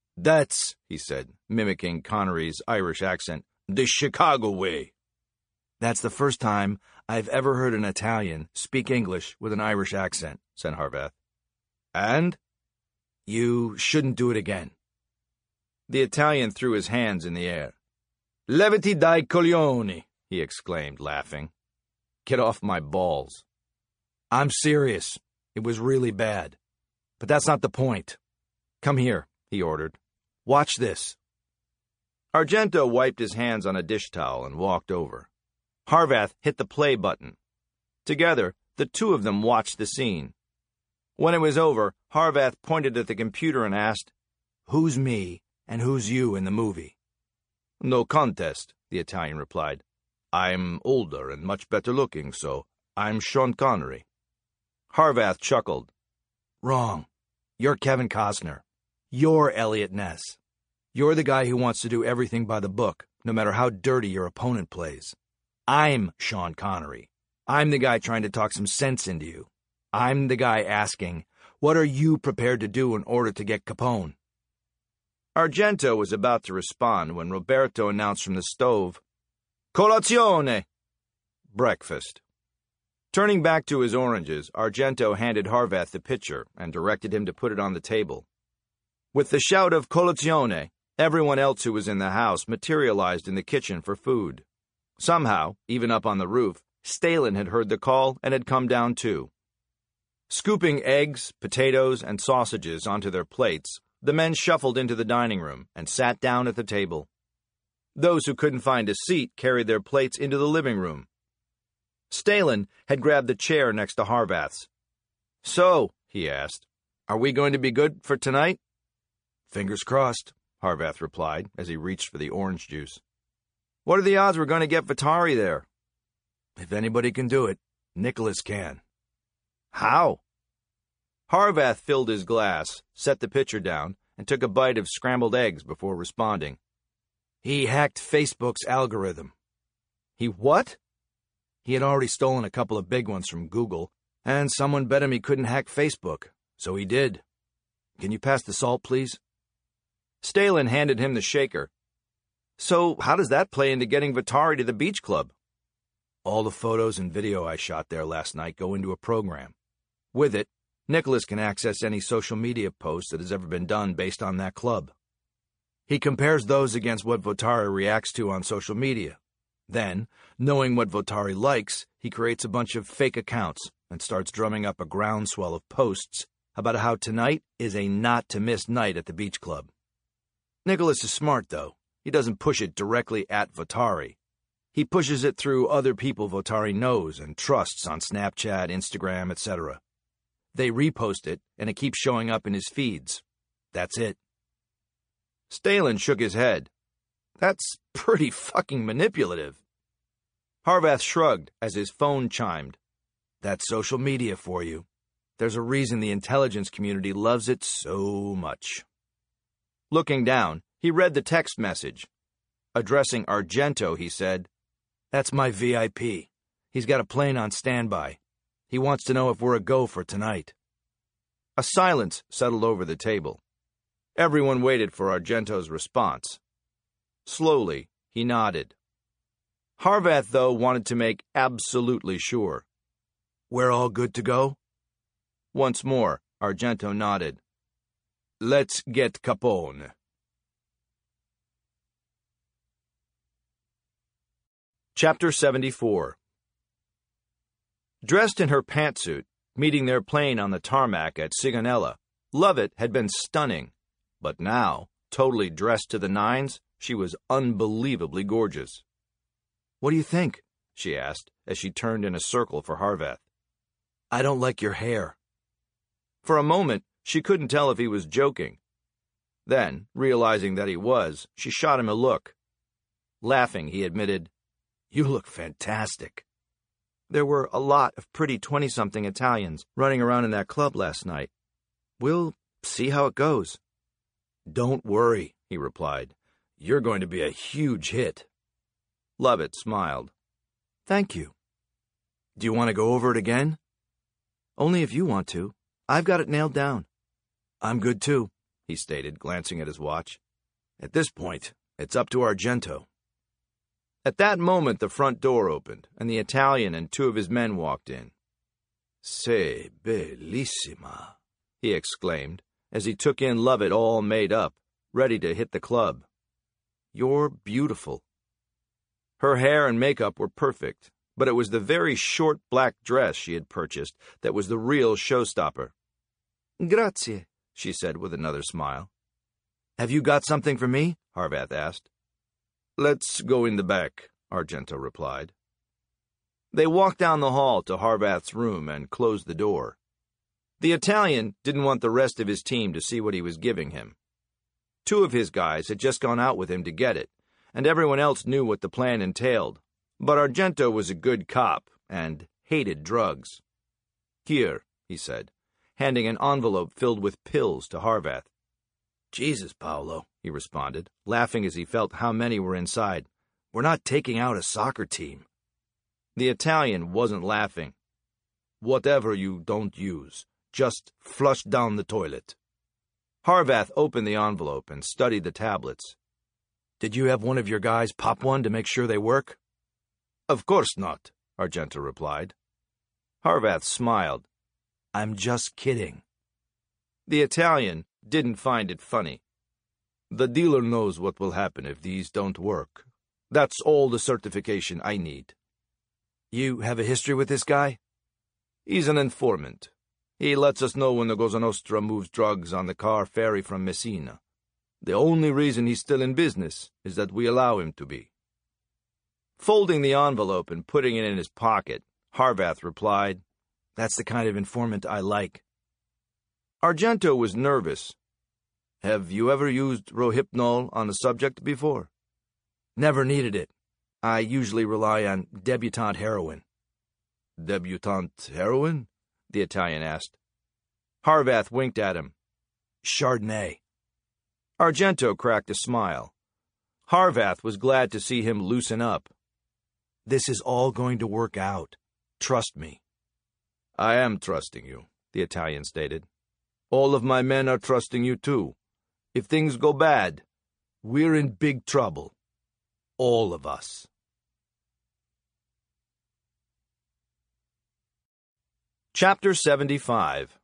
That's, he said, mimicking Connery's Irish accent, the Chicago way. That's the first time I've ever heard an Italian speak English with an Irish accent, said Harvath. And? You shouldn't do it again. The Italian threw his hands in the air. Levati dai coglioni, he exclaimed, laughing. Get off my balls. I'm serious. It was really bad. But that's not the point. Come here, he ordered. Watch this. Argento wiped his hands on a dish towel and walked over. Harvath hit the play button. Together, the two of them watched the scene. When it was over, Harvath pointed at the computer and asked, Who's me and who's you in the movie? No contest, the Italian replied. I'm older and much better looking, so I'm Sean Connery. Harvath chuckled. Wrong. You're Kevin Costner. You're Elliot Ness. You're the guy who wants to do everything by the book, no matter how dirty your opponent plays. I'm Sean Connery. I'm the guy trying to talk some sense into you. I'm the guy asking, what are you prepared to do in order to get Capone? Argento was about to respond when Roberto announced from the stove, Colazione! Breakfast. Turning back to his oranges, Argento handed Harvath the pitcher and directed him to put it on the table. With the shout of Colazione, everyone else who was in the house materialized in the kitchen for food. Somehow, even up on the roof, Stalin had heard the call and had come down too. Scooping eggs, potatoes, and sausages onto their plates, the men shuffled into the dining room and sat down at the table. Those who couldn't find a seat carried their plates into the living room. Stalin had grabbed the chair next to Harvath's. So, he asked, are we going to be good for tonight? Fingers crossed, Harvath replied as he reached for the orange juice. What are the odds we're going to get Vitari there? If anybody can do it, Nicholas can. How? Harvath filled his glass, set the pitcher down, and took a bite of scrambled eggs before responding. He hacked Facebook's algorithm. He what? He had already stolen a couple of big ones from Google, and someone bet him he couldn't hack Facebook, so he did. Can you pass the salt, please? Stalin handed him the shaker. So how does that play into getting Vitari to the beach club? All the photos and video I shot there last night go into a program. With it, Nicholas can access any social media post that has ever been done based on that club. He compares those against what Vitari reacts to on social media. Then, knowing what Vitari likes, he creates a bunch of fake accounts and starts drumming up a groundswell of posts about how tonight is a not-to-miss night at the beach club. Nicholas is smart, though. He doesn't push it directly at Vitari. He pushes it through other people Vitari knows and trusts on Snapchat, Instagram, etc. They repost it, and it keeps showing up in his feeds. That's it. Stalin shook his head. That's pretty fucking manipulative. Harvath shrugged as his phone chimed. That's social media for you. There's a reason the intelligence community loves it so much. Looking down, he read the text message. Addressing Argento, he said, That's my VIP. He's got a plane on standby. He wants to know if we're a go for tonight. A silence settled over the table. Everyone waited for Argento's response. Slowly, he nodded. Harvath, though, wanted to make absolutely sure. We're all good to go? Once more, Argento nodded. Let's get Capone. Chapter 74. Dressed in her pantsuit, meeting their plane on the tarmac at Sigonella, Lovett had been stunning, but now, totally dressed to the nines, she was unbelievably gorgeous. What do you think? She asked, as she turned in a circle for Harvath. I don't like your hair. For a moment, she couldn't tell if he was joking. Then, realizing that he was, she shot him a look. Laughing, he admitted, You look fantastic. There were a lot of pretty 20-something Italians running around in that club last night. We'll see how it goes. Don't worry, he replied. You're going to be a huge hit. Lovett smiled. Thank you. Do you want to go over it again? Only if you want to. I've got it nailed down. I'm good too, he stated, glancing at his watch. At this point, it's up to Argento. At that moment, the front door opened, and the Italian and two of his men walked in. "Sei bellissima," he exclaimed, as he took in Lovett all made up, ready to hit the club. "You're beautiful." Her hair and makeup were perfect, but it was the very short black dress she had purchased that was the real showstopper. "Grazie," she said with another smile. "Have you got something for me?" Harvath asked. "Let's go in the back," Argento replied. They walked down the hall to Harvath's room and closed the door. The Italian didn't want the rest of his team to see what he was giving him. Two of his guys had just gone out with him to get it, and everyone else knew what the plan entailed, but Argento was a good cop and hated drugs. "Here," he said, handing an envelope filled with pills to Harvath. "Jesus, Paolo," he responded, laughing as he felt how many were inside. "We're not taking out a soccer team." The Italian wasn't laughing. "Whatever you don't use, just flush down the toilet." Harvath opened the envelope and studied the tablets. "Did you have one of your guys pop one to make sure they work?" "Of course not," Argento replied. Harvath smiled. "I'm just kidding." The Italian didn't find it funny. "The dealer knows what will happen if these don't work. That's all the certification I need." "You have a history with this guy?" "He's an informant. He lets us know when the Cosa Nostra moves drugs on the car ferry from Messina. The only reason he's still in business is that we allow him to be." Folding the envelope and putting it in his pocket, Harvath replied, "That's the kind of informant I like." Argento was nervous. "Have you ever used Rohypnol on a subject before?" "Never needed it. I usually rely on debutante heroin." "Debutante heroin?" the Italian asked. Harvath winked at him. "Chardonnay." Argento cracked a smile. Harvath was glad to see him loosen up. "This is all going to work out. Trust me." "I am trusting you," the Italian stated. "All of my men are trusting you too. If things go bad, we're in big trouble. All of us." Chapter 75.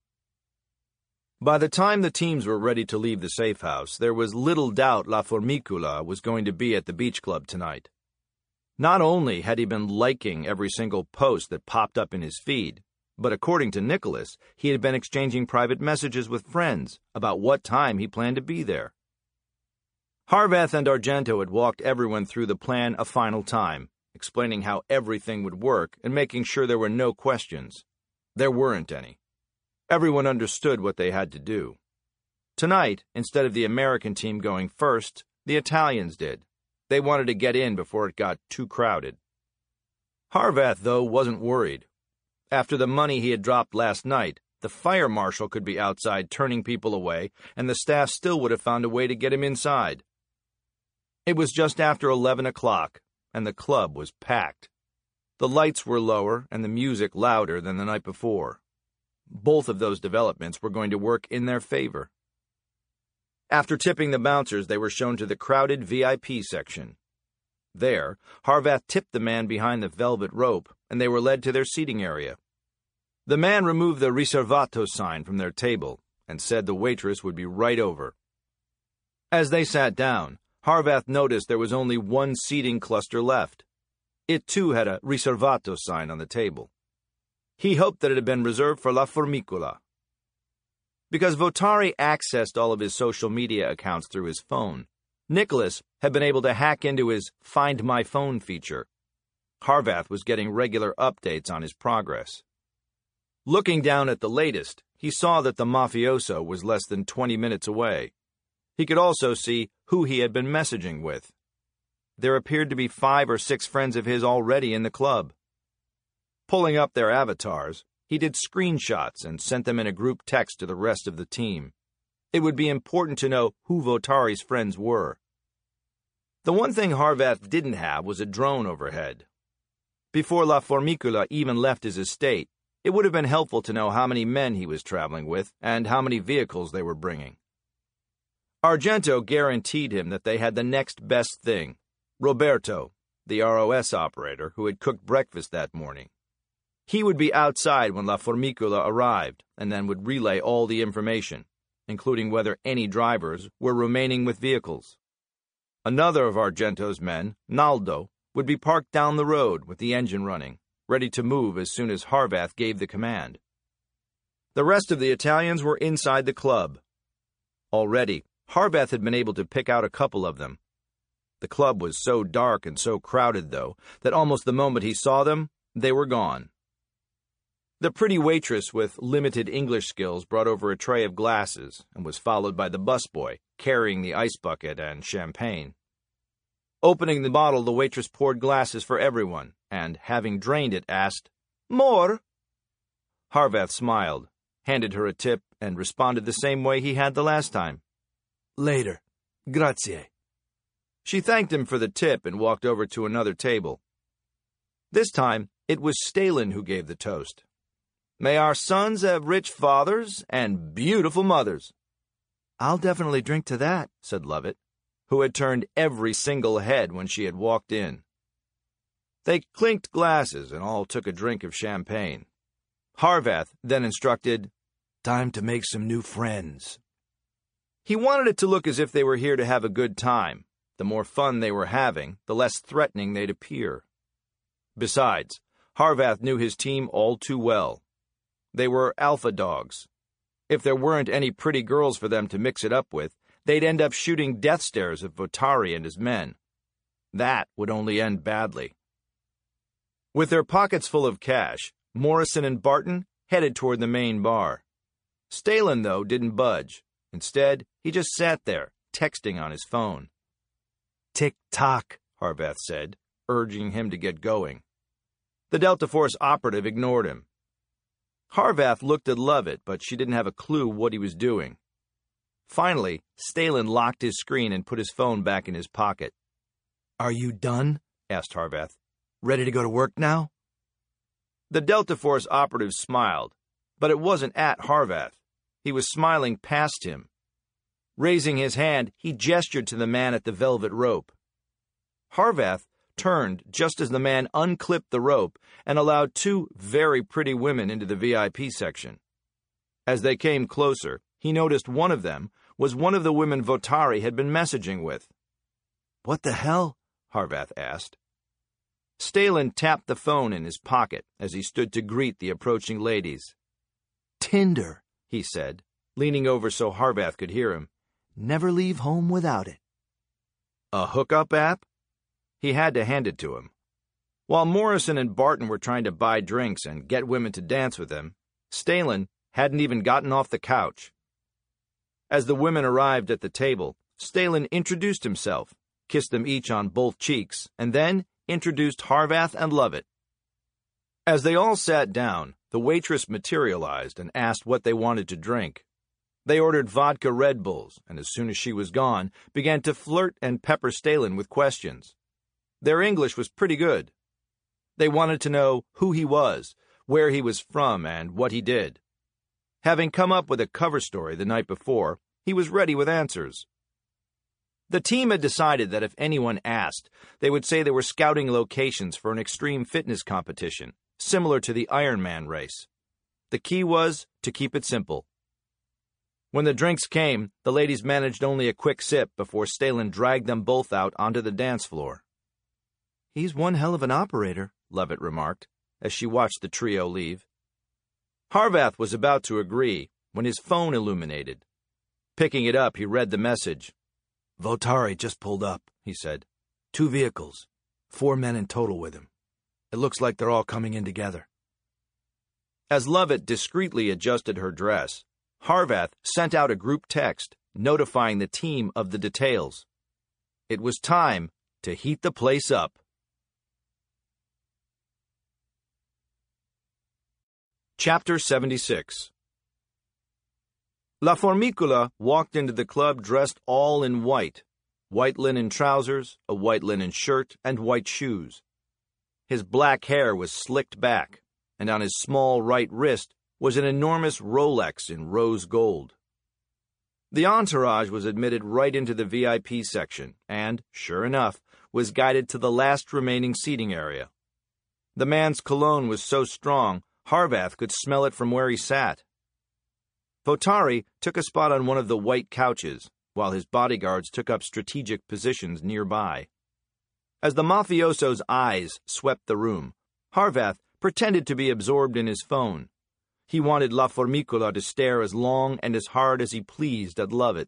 By the time the teams were ready to leave the safe house, there was little doubt La Formicula was going to be at the beach club tonight. Not only had he been liking every single post that popped up in his feed, but according to Nicholas, he had been exchanging private messages with friends about what time he planned to be there. Harvath and Argento had walked everyone through the plan a final time, explaining how everything would work and making sure there were no questions. There weren't any. Everyone understood what they had to do. Tonight, instead of the American team going first, the Italians did. They wanted to get in before it got too crowded. Harvath, though, wasn't worried. After the money he had dropped last night, the fire marshal could be outside turning people away, and the staff still would have found a way to get him inside. It was just after 11 o'clock, and the club was packed. The lights were lower and the music louder than the night before. Both of those developments were going to work in their favor. After tipping the bouncers, they were shown to the crowded VIP section. There, Harvath tipped the man behind the velvet rope, and they were led to their seating area. The man removed the Riservato sign from their table and said the waitress would be right over. As they sat down, Harvath noticed there was only one seating cluster left. It too had a Riservato sign on the table. He hoped that it had been reserved for La Formicula. Because Votari accessed all of his social media accounts through his phone, Nicholas had been able to hack into his Find My Phone feature. Harvath was getting regular updates on his progress. Looking down at the latest, he saw that the mafioso was less than 20 minutes away. He could also see who he had been messaging with. There appeared to be 5 or 6 friends of his already in the club. Pulling up their avatars, he did screenshots and sent them in a group text to the rest of the team. It would be important to know who Votari's friends were. The one thing Harvath didn't have was a drone overhead. Before La Formicula even left his estate, it would have been helpful to know how many men he was traveling with and how many vehicles they were bringing. Argento guaranteed him that they had the next best thing, Roberto, the ROS operator who had cooked breakfast that morning. He would be outside when La Formicula arrived, and then would relay all the information, including whether any drivers were remaining with vehicles. Another of Argento's men, Naldo, would be parked down the road with the engine running, ready to move as soon as Harvath gave the command. The rest of the Italians were inside the club. Already, Harvath had been able to pick out a couple of them. The club was so dark and so crowded, though, that almost the moment he saw them, they were gone. The pretty waitress with limited English skills brought over a tray of glasses and was followed by the busboy, carrying the ice bucket and champagne. Opening the bottle, the waitress poured glasses for everyone, and, having drained it, asked, "More?" Harvath smiled, handed her a tip, and responded the same way he had the last time. Later. Grazie. She thanked him for the tip and walked over to another table. This time, it was Stalin who gave the toast. "May our sons have rich fathers and beautiful mothers." "I'll definitely drink to that," said Lovett, who had turned every single head when she had walked in. They clinked glasses and all took a drink of champagne. Harvath then instructed, "Time to make some new friends." He wanted it to look as if they were here to have a good time. The more fun they were having, the less threatening they'd appear. Besides, Harvath knew his team all too well. They were alpha dogs. If there weren't any pretty girls for them to mix it up with, they'd end up shooting death stares at Votari and his men. That would only end badly. With their pockets full of cash, Morrison and Barton headed toward the main bar. Stalin, though, didn't budge. Instead, he just sat there, texting on his phone. "Tick-tock," Harvath said, urging him to get going. The Delta Force operative ignored him. Harvath looked at Lovett, but she didn't have a clue what he was doing. Finally, Stalin locked his screen and put his phone back in his pocket. "Are you done?" asked Harvath. "Ready to go to work now?" The Delta Force operative smiled, but it wasn't at Harvath. He was smiling past him. Raising his hand, he gestured to the man at the velvet rope. Harvath turned just as the man unclipped the rope and allowed two very pretty women into the VIP section. As they came closer, he noticed one of them was one of the women Votari had been messaging with. "What the hell?" Harvath asked. Stalin tapped the phone in his pocket as he stood to greet the approaching ladies. "Tinder," he said, leaning over so Harvath could hear him. "Never leave home without it." A hookup app? He had to hand it to him. While Morrison and Barton were trying to buy drinks and get women to dance with them, Stalin hadn't even gotten off the couch. As the women arrived at the table, Stalin introduced himself, kissed them each on both cheeks, and then introduced Harvath and Lovett. As they all sat down, the waitress materialized and asked what they wanted to drink. They ordered vodka Red Bulls, and as soon as she was gone, began to flirt and pepper Stalin with questions. Their English was pretty good. They wanted to know who he was, where he was from, and what he did. Having come up with a cover story the night before, he was ready with answers. The team had decided that if anyone asked, they would say they were scouting locations for an extreme fitness competition, similar to the Ironman race. The key was to keep it simple. When the drinks came, the ladies managed only a quick sip before Stalin dragged them both out onto the dance floor. "He's one hell of an operator," Lovett remarked, as she watched the trio leave. Harvath was about to agree when his phone illuminated. Picking it up, he read the message. "Votari just pulled up," he said. "2 vehicles, 4 men in total with him. It looks like they're all coming in together." As Lovett discreetly adjusted her dress, Harvath sent out a group text notifying the team of the details. It was time to heat the place up. Chapter 76. La Formicula walked into the club dressed all in white linen trousers, a white linen shirt, and white shoes. His black hair was slicked back, and on his small right wrist was an enormous Rolex in rose gold. The entourage was admitted right into the VIP section and, sure enough, was guided to the last remaining seating area. The man's cologne was so strong, Harvath could smell it from where he sat. Votari took a spot on one of the white couches, while his bodyguards took up strategic positions nearby. As the mafioso's eyes swept the room, Harvath pretended to be absorbed in his phone. He wanted La Formicola to stare as long and as hard as he pleased at Lovett.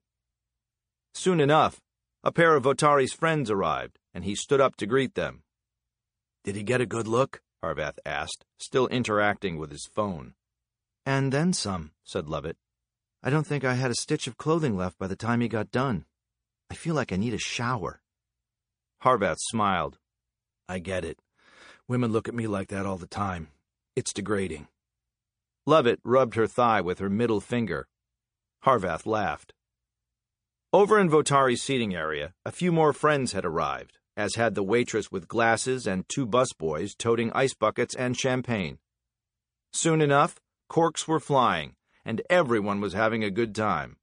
Soon enough, a pair of Votari's friends arrived, and he stood up to greet them. "Did he get a good look?" Harvath asked, still interacting with his phone. "And then some," said Lovett. "I don't think I had a stitch of clothing left by the time he got done. I feel like I need a shower." Harvath smiled. "I get it. Women look at me like that all the time. It's degrading." Lovett rubbed her thigh with her middle finger. Harvath laughed. Over in Votari's seating area, a few more friends had arrived, as had the waitress with glasses and 2 busboys toting ice buckets and champagne. Soon enough, corks were flying, and everyone was having a good time.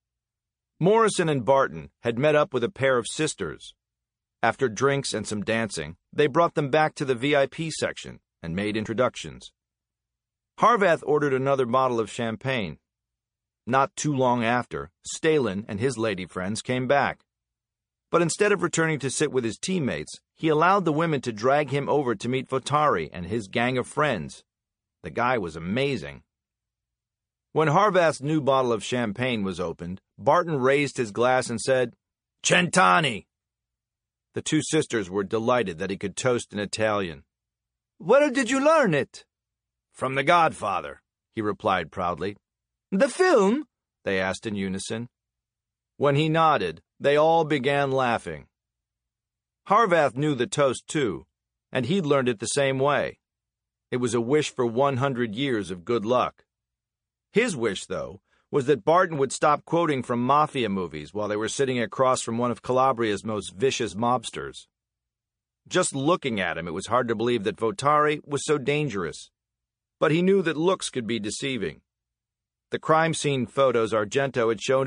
Morrison and Barton had met up with a pair of sisters. After drinks and some dancing, they brought them back to the VIP section and made introductions. Harvath ordered another bottle of champagne. Not too long after, Stalin and his lady friends came back. But instead of returning to sit with his teammates, he allowed the women to drag him over to meet Votari and his gang of friends. The guy was amazing. When Harvath's new bottle of champagne was opened, Barton raised his glass and said, "Cent'anni!" The 2 sisters were delighted that he could toast in Italian. "Where did you learn it?" "From The Godfather," he replied proudly. "The film?" they asked in unison. When he nodded, they all began laughing. Harvath knew the toast, too, and he'd learned it the same way. It was a wish for 100 years of good luck. His wish, though, was that Barton would stop quoting from mafia movies while they were sitting across from one of Calabria's most vicious mobsters. Just looking at him, it was hard to believe that Votari was so dangerous. But he knew that looks could be deceiving. The crime scene photos Argento had shown